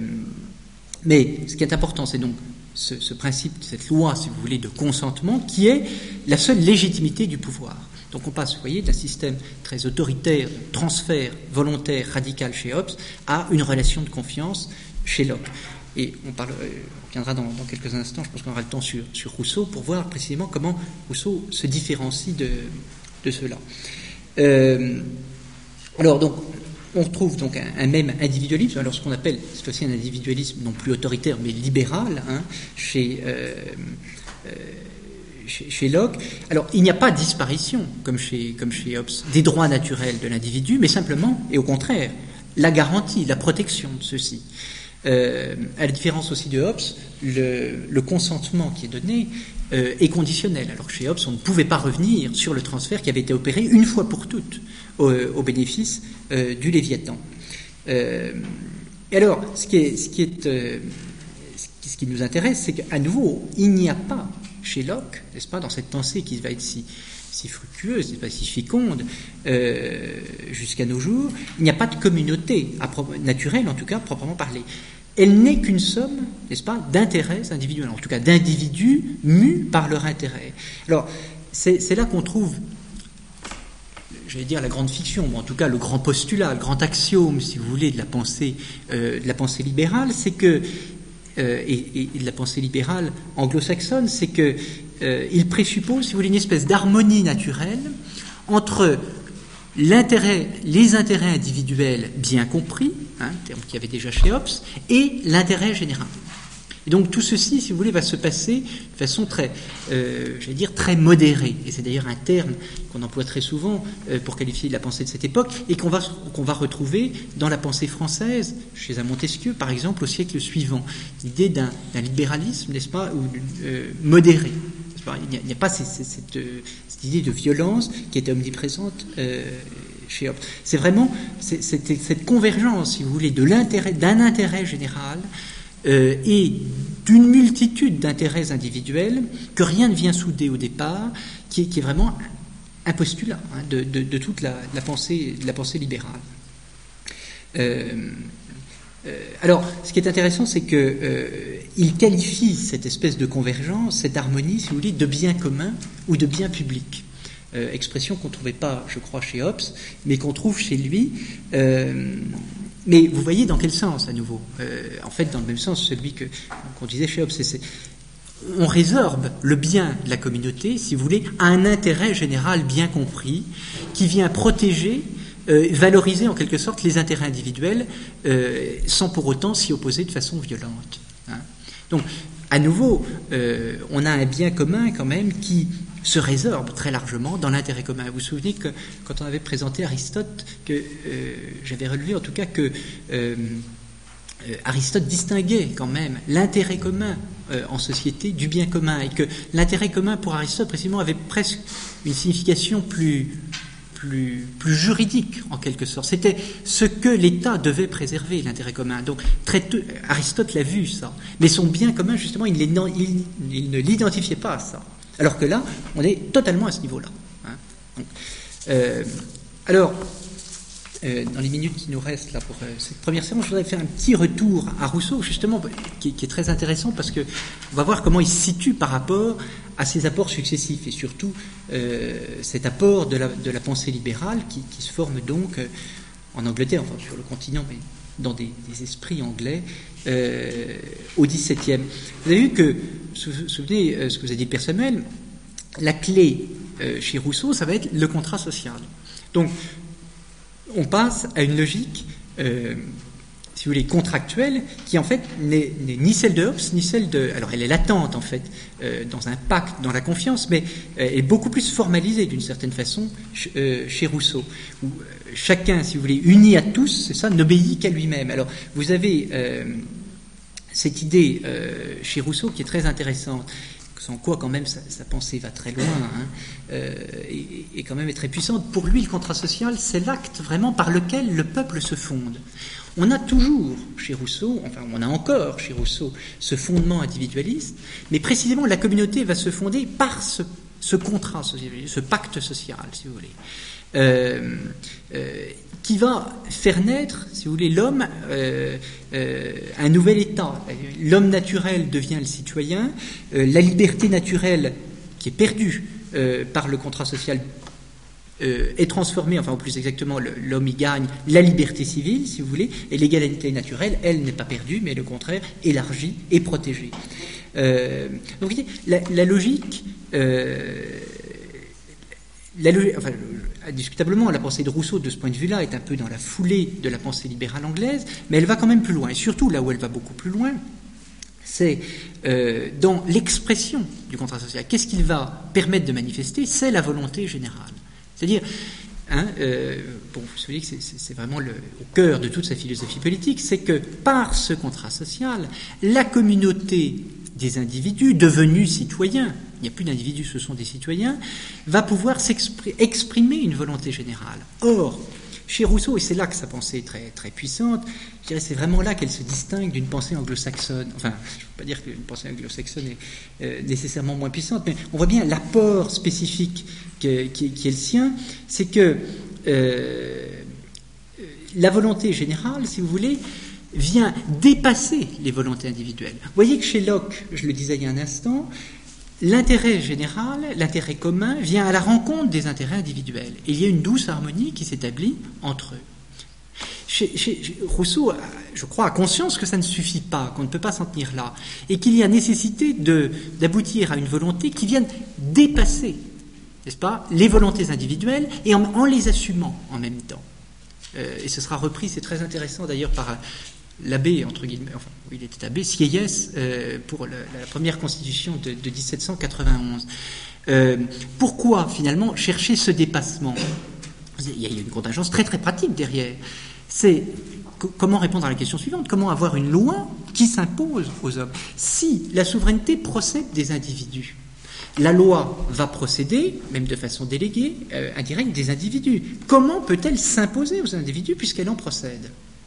mais ce qui est important, c'est donc Ce, ce principe, cette loi, si vous voulez, de consentement, qui est la seule légitimité du pouvoir. Donc on passe, vous voyez, d'un système très autoritaire, de transfert volontaire, radical chez Hobbes, à une relation de confiance chez Locke. Et on, parle, on reviendra dans, dans quelques instants, je pense qu'on aura le temps sur, sur Rousseau, pour voir précisément comment Rousseau se différencie de, de cela. Euh, alors donc, on retrouve donc un, un même individualisme, alors ce qu'on appelle, c'est aussi un individualisme non plus autoritaire, mais libéral, hein, chez, euh, euh, chez, chez Locke. Alors, il n'y a pas de disparition, comme chez, comme chez Hobbes, des droits naturels de l'individu, mais simplement, et au contraire, la garantie, la protection de ceux-ci. Euh, à la différence aussi de Hobbes, le, le consentement qui est donné euh, est conditionnel, alors que chez Hobbes, on ne pouvait pas revenir sur le transfert qui avait été opéré une fois pour toutes au, au bénéfice euh, du Léviathan. Euh, et alors, ce qui, est, ce, qui est, euh, ce qui nous intéresse, c'est qu'à nouveau, il n'y a pas chez Locke, n'est-ce pas, dans cette pensée qui va être si, si fructueuse, n'est-ce pas, si féconde, euh, jusqu'à nos jours, il n'y a pas de communauté à pro- naturelle, en tout cas, proprement parlé. Elle n'est qu'une somme, n'est-ce pas, d'intérêts individuels, en tout cas d'individus mus par leur intérêt. Alors, c'est, c'est là qu'on trouve, j'allais dire la grande fiction, mais en tout cas le grand postulat, le grand axiome, si vous voulez, de la pensée, euh, de la pensée libérale, c'est que, euh, et, et de la pensée libérale anglo-saxonne, c'est que euh, il présuppose, si vous voulez, une espèce d'harmonie naturelle entre l'intérêt, les intérêts individuels bien compris, hein, terme qu'il y avait déjà chez Hobbes, et l'intérêt général. Et donc tout ceci, si vous voulez, va se passer de façon très, euh, j'allais dire, très modérée. Et c'est d'ailleurs un terme qu'on emploie très souvent euh, pour qualifier la pensée de cette époque et qu'on va, qu'on va retrouver dans la pensée française, chez un Montesquieu, par exemple, au siècle suivant. L'idée d'un, d'un libéralisme, n'est-ce pas, ou euh, modéré. N'est-ce pas ? Il n'y a, il n'y a pas cette, cette, cette, cette idée de violence qui était omniprésente euh, chez Hobbes. C'est vraiment c'est, c'est, cette convergence, si vous voulez, de l'intérêt, d'un intérêt général Euh, et d'une multitude d'intérêts individuels que rien ne vient souder au départ, qui est, qui est vraiment un postulat hein, de, de, de toute la, la, pensée, de la pensée libérale. Euh, euh, alors, ce qui est intéressant, c'est qu'il euh, qualifie cette espèce de convergence, cette harmonie, si vous voulez, de bien commun ou de bien public. Euh, expression qu'on ne trouvait pas, je crois, chez Hobbes, mais qu'on trouve chez lui. Euh, Mais vous voyez dans quel sens, à nouveau euh, En fait, dans le même sens, celui que, qu'on disait chez Hobbes, c'est, c'est, on résorbe le bien de la communauté, si vous voulez, à un intérêt général bien compris, qui vient protéger, euh, valoriser en quelque sorte les intérêts individuels, euh, sans pour autant s'y opposer de façon violente. Hein. Donc, à nouveau, euh, on a un bien commun quand même qui se résorbe très largement dans l'intérêt commun. Vous vous souvenez que quand on avait présenté Aristote, que euh, j'avais relevé en tout cas que euh, Aristote distinguait quand même l'intérêt commun euh, en société du bien commun, et que l'intérêt commun pour Aristote précisément avait presque une signification plus, plus, plus juridique en quelque sorte. C'était ce que l'État devait préserver, l'intérêt commun. Donc très tôt, Aristote l'a vu ça, mais son bien commun justement il, il, il ne l'identifiait pas à ça. Alors que là, on est totalement à ce niveau-là. Hein. Donc, euh, alors, euh, dans les minutes qui nous restent là pour euh, cette première séance, je voudrais faire un petit retour à Rousseau, justement, qui, qui est très intéressant parce que on va voir comment il se situe par rapport à ses apports successifs et surtout euh, cet apport de la, de la pensée libérale qui, qui se forme donc euh, en Angleterre, enfin sur le continent, mais dans des, des esprits anglais euh, au dix-septième. Vous avez vu que, vous vous souvenez euh, ce que vous a dit Père Samuel, la clé euh, chez Rousseau, ça va être le contrat social. Donc, on passe à une logique, euh, si vous voulez, contractuelle, qui en fait n'est, n'est ni celle de Hobbes, ni celle de... Alors elle est latente en fait, euh, dans un pacte, dans la confiance, mais euh, elle est beaucoup plus formalisée d'une certaine façon ch- euh, chez Rousseau, où euh, chacun, si vous voulez, uni à tous, c'est ça, n'obéit qu'à lui-même. Alors vous avez euh, cette idée euh, chez Rousseau qui est très intéressante, sans quoi quand même sa, sa pensée va très loin, hein, euh, et, et quand même est très puissante. Pour lui, le contrat social, c'est l'acte vraiment par lequel le peuple se fonde. On a toujours chez Rousseau, enfin on a encore chez Rousseau, ce fondement individualiste, mais précisément la communauté va se fonder par ce, ce contrat social, ce pacte social, si vous voulez, euh, euh, qui va faire naître, si vous voulez, l'homme, euh, euh, un nouvel état. L'homme naturel devient le citoyen, euh, la liberté naturelle qui est perdue euh, par le contrat social euh, est transformée, enfin ou plus exactement, le, l'homme y gagne la liberté civile, si vous voulez, et l'égalité naturelle, elle, n'est pas perdue, mais le contraire, élargie et protégée. Euh, donc, vous voyez, la, la logique... Euh, La, enfin, indiscutablement, la pensée de Rousseau, de ce point de vue-là, est un peu dans la foulée de la pensée libérale anglaise, mais elle va quand même plus loin. Et surtout, là où elle va beaucoup plus loin, c'est euh, dans l'expression du contrat social. Qu'est-ce qu'il va permettre de manifester ? C'est la volonté générale. C'est-à-dire, hein, euh, bon, vous savez que c'est, c'est, c'est vraiment le, au cœur de toute sa philosophie politique, c'est que par ce contrat social, la communauté des individus devenus citoyens, il n'y a plus d'individus, ce sont des citoyens, va pouvoir exprimer une volonté générale. Or, chez Rousseau, et c'est là que sa pensée est très, très puissante, je dirais c'est vraiment là qu'elle se distingue d'une pensée anglo-saxonne. Enfin, je ne veux pas dire qu'une pensée anglo-saxonne est euh, nécessairement moins puissante, mais on voit bien l'apport spécifique que, qui, qui est le sien, c'est que euh, la volonté générale, si vous voulez, vient dépasser les volontés individuelles. Vous voyez que chez Locke, je le disais il y a un instant, l'intérêt général, l'intérêt commun, vient à la rencontre des intérêts individuels. Et il y a une douce harmonie qui s'établit entre eux. Chez, chez, chez Rousseau, je crois, a conscience que ça ne suffit pas, qu'on ne peut pas s'en tenir là, et qu'il y a nécessité de, d'aboutir à une volonté qui vienne dépasser, n'est-ce pas, les volontés individuelles, et en, en les assumant en même temps. Euh, et ce sera repris, c'est très intéressant d'ailleurs, par l'abbé, entre guillemets, enfin, il était abbé, Sieyès, euh, pour le, la première constitution de, de dix-sept cent quatre-vingt-onze. Euh, pourquoi, finalement, chercher ce dépassement ? Il y a une contingence très très pratique derrière. C'est c- comment répondre à la question suivante ? Comment avoir une loi qui s'impose aux hommes ? Si la souveraineté procède des individus, la loi va procéder, même de façon déléguée, euh, indirecte, des individus. Comment peut-elle s'imposer aux individus puisqu'elle en procède ?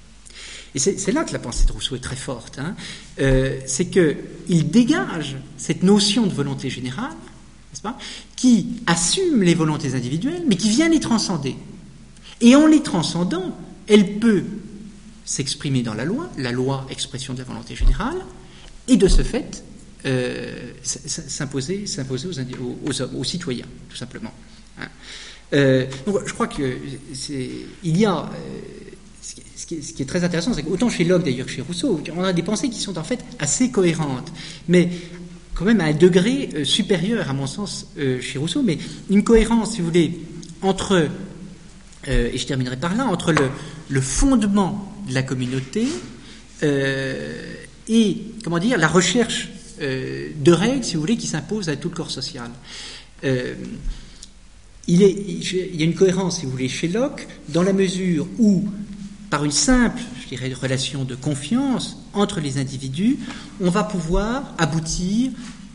Et c'est, c'est là que la pensée de Rousseau est très forte. Hein. Euh, c'est qu'il dégage cette notion de volonté générale, n'est-ce pas, qui assume les volontés individuelles, mais qui vient les transcender. Et en les transcendant, elle peut s'exprimer dans la loi, la loi expression de la volonté générale, et de ce fait euh, s'imposer, s'imposer aux, indi- aux, aux, aux citoyens, tout simplement. Hein. Euh, donc, je crois que c'est, il y a... Euh, Ce qui, est, ce qui est très intéressant, c'est qu'autant chez Locke d'ailleurs que chez Rousseau, on a des pensées qui sont en fait assez cohérentes, mais quand même à un degré euh, supérieur, à mon sens, euh, chez Rousseau, mais une cohérence, si vous voulez, entre, euh, et je terminerai par là, entre le, le fondement de la communauté euh, et, comment dire, la recherche euh, de règles, si vous voulez, qui s'imposent à tout le corps social. Euh, il, est, il y a une cohérence, si vous voulez, chez Locke, dans la mesure où par une simple, je dirais, relation de confiance entre les individus, on va pouvoir aboutir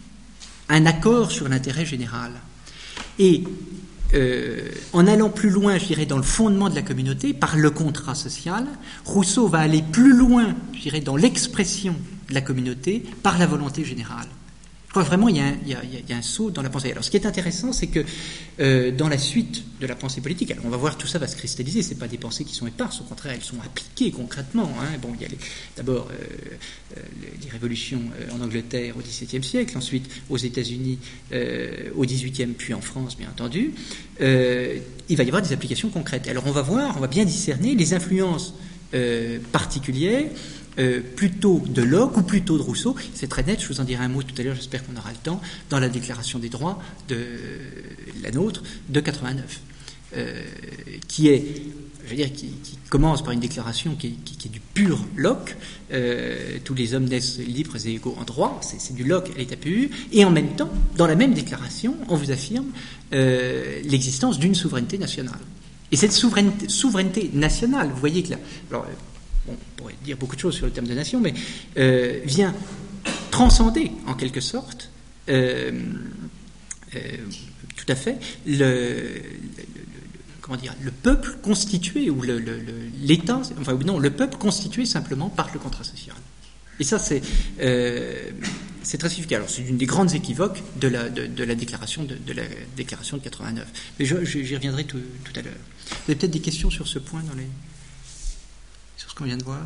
à un accord sur l'intérêt général. Et euh, en allant plus loin, je dirais, dans le fondement de la communauté, par le contrat social, Rousseau va aller plus loin, je dirais, dans l'expression de la communauté, par la volonté générale. Je crois que vraiment il y, a un, il, y a, il y a un saut dans la pensée. Alors ce qui est intéressant, c'est que euh, dans la suite de la pensée politique, alors on va voir tout ça va se cristalliser, c'est pas des pensées qui sont éparses, au contraire elles sont appliquées concrètement. Hein. Bon, il y a les, d'abord euh, euh, les révolutions euh, en Angleterre au dix-septième siècle, ensuite aux États-Unis euh, au dix-huitième, puis en France bien entendu. Euh, il va y avoir des applications concrètes. Alors on va voir, on va bien discerner les influences euh, particulières. Euh, plutôt de Locke ou plutôt de Rousseau. C'est très net, je vous en dirai un mot tout à l'heure, j'espère qu'on aura le temps, dans la Déclaration des droits, de la nôtre, de quatre-vingt-neuf, euh, qui est, je veux dire, qui, qui commence par une déclaration qui est, qui, qui est du pur Locke, euh, tous les hommes naissent libres et égaux en droit, c'est, c'est du Locke à l'état pur, et en même temps, dans la même déclaration, on vous affirme euh, l'existence d'une souveraineté nationale. Et cette souveraineté, souveraineté nationale, vous voyez que là, alors, bon, on pourrait dire beaucoup de choses sur le terme de nation, mais euh, vient transcender, en quelque sorte, euh, euh, tout à fait, le, le, le, comment dire, le peuple constitué, ou le, le, le, l'État, enfin non, le peuple constitué simplement par le contrat social. Et ça, c'est, euh, c'est très significatif. Alors, c'est une des grandes équivoques de la, de, de la déclaration de, de la déclaration de quatre-vingt-neuf. Mais je, je, j'y reviendrai tout, tout à l'heure. Vous avez peut-être des questions sur ce point dans les... sur ce qu'on vient de voir.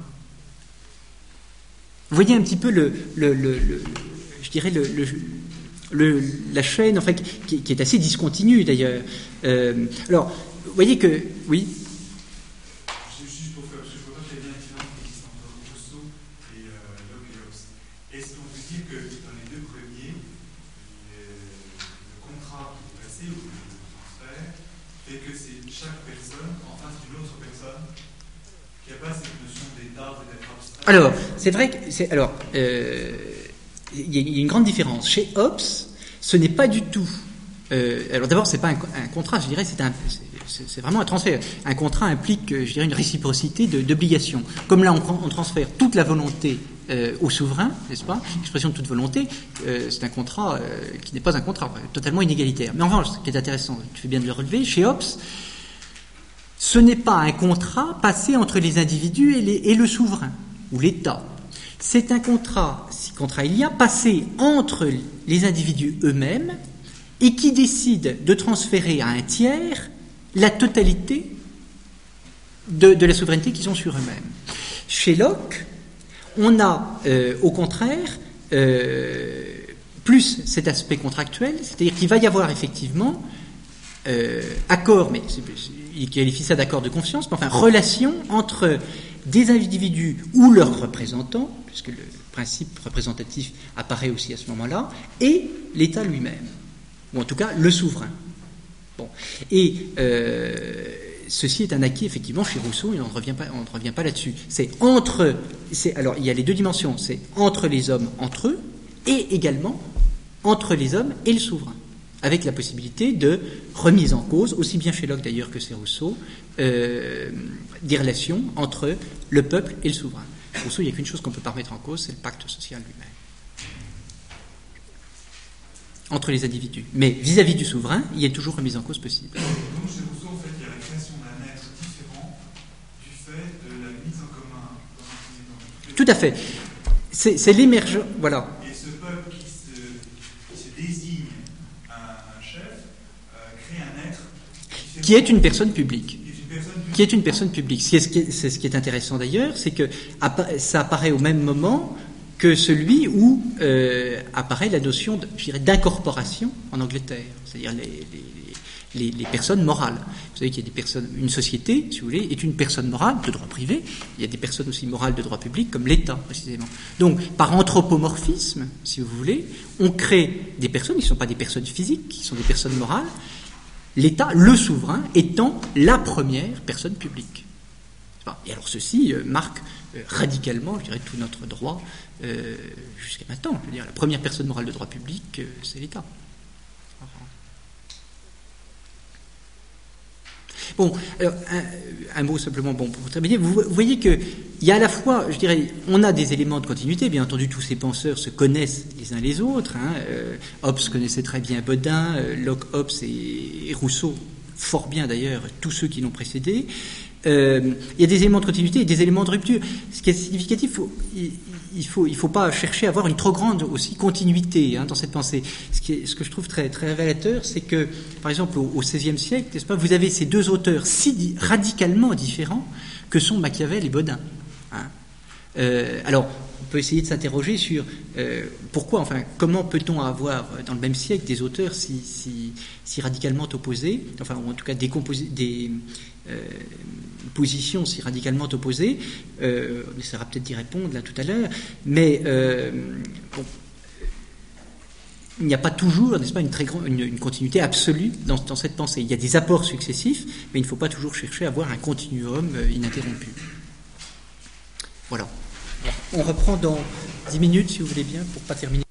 Vous voyez un petit peu le, le, le, le je dirais le, le, le, la chaîne, enfin, qui, qui est assez discontinue d'ailleurs. Euh, alors, vous voyez que, oui. Juste pour faire, parce que je vois pas qu'il y a bien une différence qui existe entre Rousseau et euh, Locke et Hobbes. Est-ce qu'on peut dire que dans les deux premiers, le, le contrat qui est passé ou le transfert fait que c'est chaque personne en face d'une autre personne? Il n'y a pas cette notion d'état, d'être abstrait. Alors, c'est vrai que c'est alors euh, il y a une grande différence. Chez Hobbes, ce n'est pas du tout. Euh, alors d'abord, c'est pas un, un contrat, je dirais, c'est un, c'est, c'est vraiment un transfert. Un contrat implique, je dirais, une réciprocité de, d'obligations. Comme là, on, on transfère toute la volonté euh, au souverain, n'est-ce pas? L'expression de toute volonté, euh, c'est un contrat euh, qui n'est pas un contrat, totalement inégalitaire. Mais en revanche, ce qui est intéressant, tu fais bien de le relever, chez Hobbes, ce n'est pas un contrat passé entre les individus et, les, et le souverain, ou l'État. C'est un contrat, si contrat il y a, passé entre les individus eux-mêmes et qui décide de transférer à un tiers la totalité de, de la souveraineté qu'ils ont sur eux-mêmes. Chez Locke, on a, euh, au contraire, euh, plus cet aspect contractuel, c'est-à-dire qu'il va y avoir effectivement euh, accord, mais c'est, c'est, il qualifie ça d'accord de confiance, mais enfin, relation entre des individus ou leurs représentants, puisque le principe représentatif apparaît aussi à ce moment-là, et l'État lui-même, ou en tout cas le souverain. Bon. Et euh, ceci est un acquis effectivement chez Rousseau, et on ne revient pas, on ne revient pas là-dessus. C'est entre, c'est, alors il y a les deux dimensions, c'est entre les hommes entre eux, et également entre les hommes et le souverain, avec la possibilité de remise en cause, aussi bien chez Locke d'ailleurs que chez Rousseau, euh, des relations entre le peuple et le souverain. Chez Rousseau, il n'y a qu'une chose qu'on ne peut pas remettre en cause, c'est le pacte social lui-même. Entre les individus. Mais vis-à-vis du souverain, il y a toujours remise en cause possible. Donc chez Rousseau, en fait, il y a la création d'un être différent du fait de la mise en commun dans un Tout à fait. C'est, c'est l'émergence. Voilà. Et ce peuple qui se, qui se désigne un, un chef euh, crée un être qui est une personne publique. Qui est une personne publique. Qui est une personne publique. C'est ce qui est, c'est ce qui est intéressant d'ailleurs, c'est que ça apparaît au même moment que celui où euh, apparaît la notion de, je dirais, d'incorporation en Angleterre, c'est-à-dire les, les, les, les personnes morales. Vous savez qu'il y a des personnes, une société, si vous voulez, est une personne morale de droit privé. Il y a des personnes aussi morales de droit public, comme l'État précisément. Donc, par anthropomorphisme, si vous voulez, on crée des personnes qui ne sont pas des personnes physiques, qui sont des personnes morales. L'État, le souverain, étant la première personne publique. Et alors ceci euh, marque euh, radicalement, je dirais, tout notre droit euh, jusqu'à maintenant. Je veux dire, la première personne morale de droit public, euh, c'est l'État. Bon, alors, un, un mot simplement bon, pour terminer. Vous, vous voyez qu'il y a à la fois, je dirais, on a des éléments de continuité. Bien entendu, tous ces penseurs se connaissent les uns les autres. Hein. Euh, Hobbes connaissait très bien Bodin, euh, Locke, Hobbes et, et Rousseau, fort bien d'ailleurs, tous ceux qui l'ont précédé. euh, il y a des éléments de continuité et des éléments de rupture. Ce qui est significatif, faut, il, il faut, il faut pas chercher à avoir une trop grande aussi continuité hein, dans cette pensée. Ce, qui est, ce que je trouve très, très révélateur, c'est que, par exemple, au, au seizième siècle, n'est-ce pas, vous avez ces deux auteurs si di- radicalement différents que sont Machiavel et Bodin. Hein. Euh, alors, on peut essayer de s'interroger sur euh, pourquoi, enfin, comment peut-on avoir dans le même siècle des auteurs si, si, si radicalement opposés, enfin, ou en tout cas des, composi- des euh, positions si radicalement opposées. Euh, on essaiera peut-être d'y répondre là tout à l'heure, mais euh, bon, il n'y a pas toujours, n'est-ce pas, une, très grande, une, une continuité absolue dans, dans cette pensée. Il y a des apports successifs, mais il ne faut pas toujours chercher à avoir un continuum euh, ininterrompu. Voilà. On reprend dans dix minutes, si vous voulez bien, pour ne pas terminer.